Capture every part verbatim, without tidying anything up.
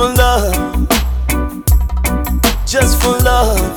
for love, just for love.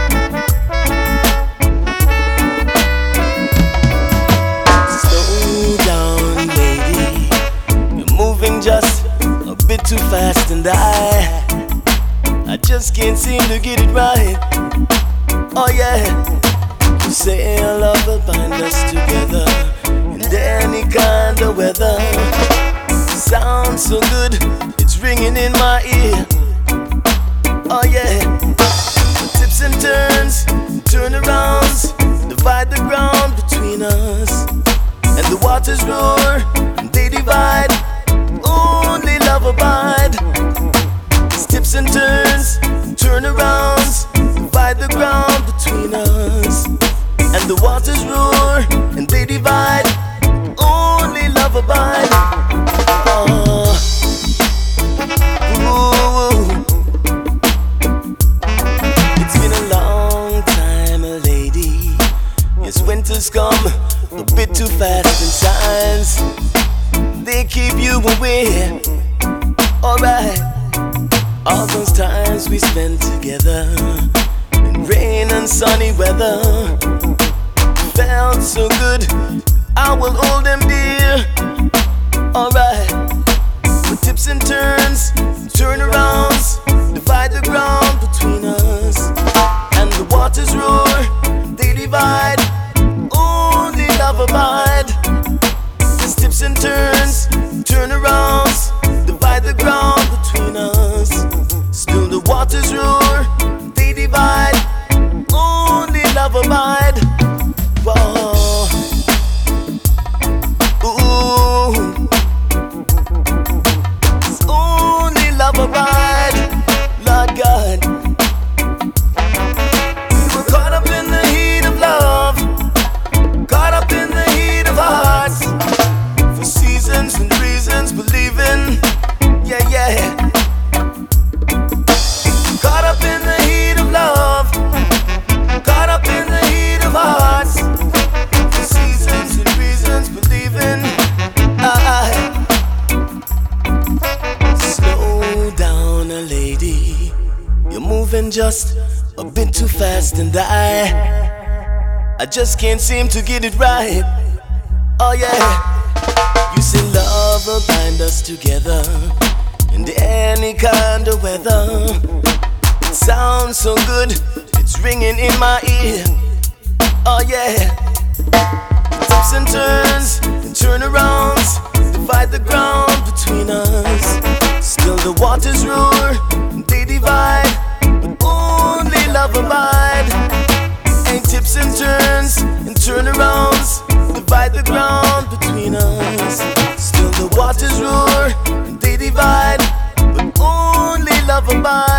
Slow down, lady, you're moving just a bit too fast, and I, I just can't seem to get it right. Oh yeah, you say love will bind us together in any kind of weather. Sounds so good, it's ringing in my ear. Oh yeah, the tips and turns, turnarounds, divide the ground between us, and the waters roar, and they divide. Only love abide. These tips and turns, turnarounds, divide the ground between us, and the waters roar, and they divide. Only love abide. Oh, ooh. It's been a long time, lady. Yes, winter's come a bit too fast, and signs they keep you away. Alright, all those times we spent together in rain and sunny weather felt so good, I will hold them dear. Alright, with tips and turns, turnarounds, divide the ground between us, and the waters roar, they divide. Only love abide. These tips and turns, turnarounds, divide the ground between us. Still the waters roar, they divide. Only love abide. Whoa. Ooh. It's only love abide. Lord God, we were caught up in the heat of love, caught up in the heat of hearts, for seasons and reasons believing. Yeah, yeah. Caught up in the heat of love, caught up in the heat of hearts, for seasons and reasons believing. I, slow down, lady, you're moving just a bit too fast, and I, I just can't seem to get it right. Oh yeah, you say love will bind us together in any kind of weather. It sounds so good, it's ringing in my ear. Oh yeah, tips and turns and turnarounds, divide the ground between us. Still the waters roar, and they divide, but only love abide. Ain't tips and turns and turnarounds, divide the ground between us. Still the waters roar, and they divide, but only love abide.